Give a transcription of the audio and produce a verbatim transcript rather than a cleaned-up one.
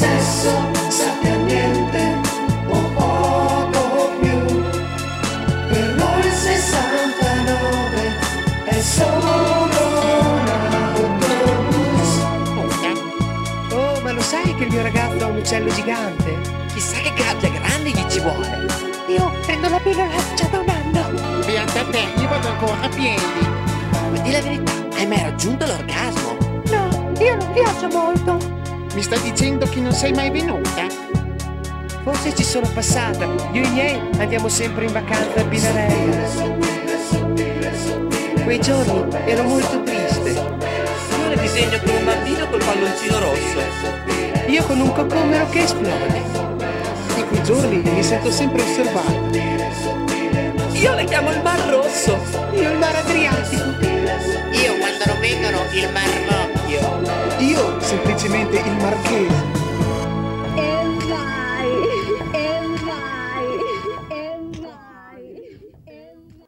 sesso sappia niente o poco più. Per noi il sessantanove è solo un autobus. Oh, ma lo sai che il mio ragazzo ha un uccello gigante? Chissà che gabbia grande gli ci vuole. Io prendo la pillola già da un anno. Beata te, io vado ancora a piedi. Ma di la verità, hai mai raggiunto l'orgasmo? No, io non viaggio molto. Mi stai dicendo che non sei mai venuta? Forse ci sono passata. Io e i miei andiamo sempre in vacanza a Pinarello. Quei giorni ero molto triste. Io le disegno con un bambino col palloncino rosso. Io con un cocomero che esplode. In quei giorni mi sento sempre osservato. Io le chiamo il Mar Rosso. Io il Mar Adriatico. Io quando non vengono il marmocchio. Io semplicemente il marchese.